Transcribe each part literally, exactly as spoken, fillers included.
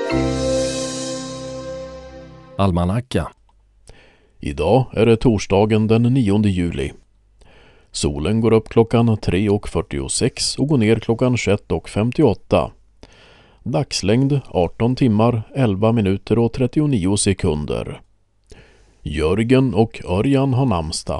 Almanacka. Idag är det torsdagen den nionde juli. Solen går upp klockan tre och fyrtiosex och går ner klockan tjugoett och femtioåtta. Dagslängd arton timmar, elva minuter och trettionio sekunder. Jörgen och Örjan har namnsdag.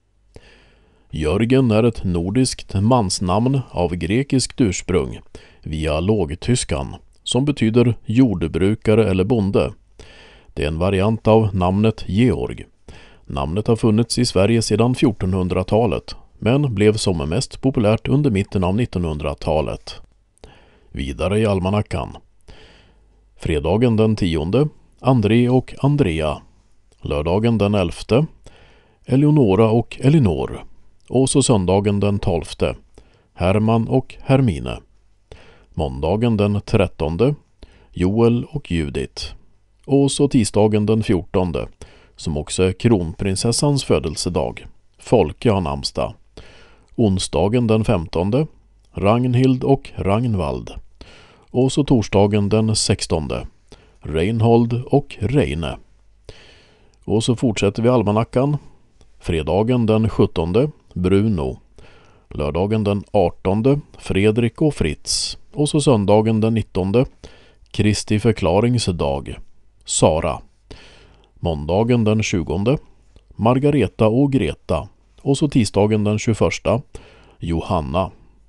Jörgen är ett nordiskt mansnamn av grekiskt ursprung via lågtyskan som betyder jordbrukare eller bonde. Det är en variant av namnet Georg. Namnet har funnits i Sverige sedan fjortonhundratalet men blev som mest populärt under mitten av nittonhundratalet. Vidare i almanackan. Fredagen den tionde, André och Andrea. Lördagen den elfte, Eleonora och Elinor. Och så söndagen den tolfte, Herman och Hermine. Måndagen den trettonde, Joel och Judit. Och så tisdagen den fjortonde, som också är kronprinsessans födelsedag. Folke har namnsdag. Onsdagen den femtonde, Ragnhild och Ragnvald. Och så torsdagen den sextonde, Reinhold och Reine. Och så fortsätter vi almanackan. Fredagen den sjuttonde, Bruno. Lördagen den artonde, Fredrik och Fritz. Och så söndagen den nittonde, Kristi förklaringsdag, Sara. Måndagen den tjugonde, Margareta och Greta. Och så tisdagen den tjugoförsta, Johanna.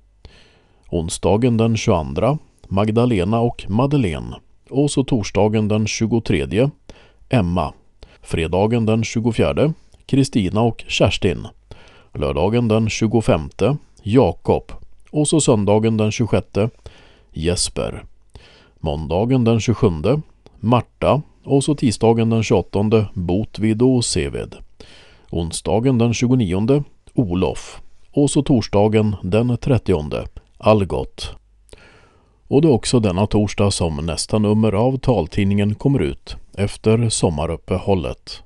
Onsdagen den tjugoandra, Magdalena och Madeleine. Och så torsdagen den tjugotredje, Emma. Fredagen den tjugofjärde, Kristina och Kerstin. Lördagen den tjugofemte, Jakob. Och så söndagen den tjugosjätte, Jesper. Måndagen den tjugosjunde, Marta. Och så tisdagen den tjugoåttonde, Botvid och Seved. Onsdagen den tjugonionde, Olof. Och så torsdagen den trettionde, Algot. Och det är också denna torsdag som nästa nummer av taltidningen kommer ut efter sommaruppehållet.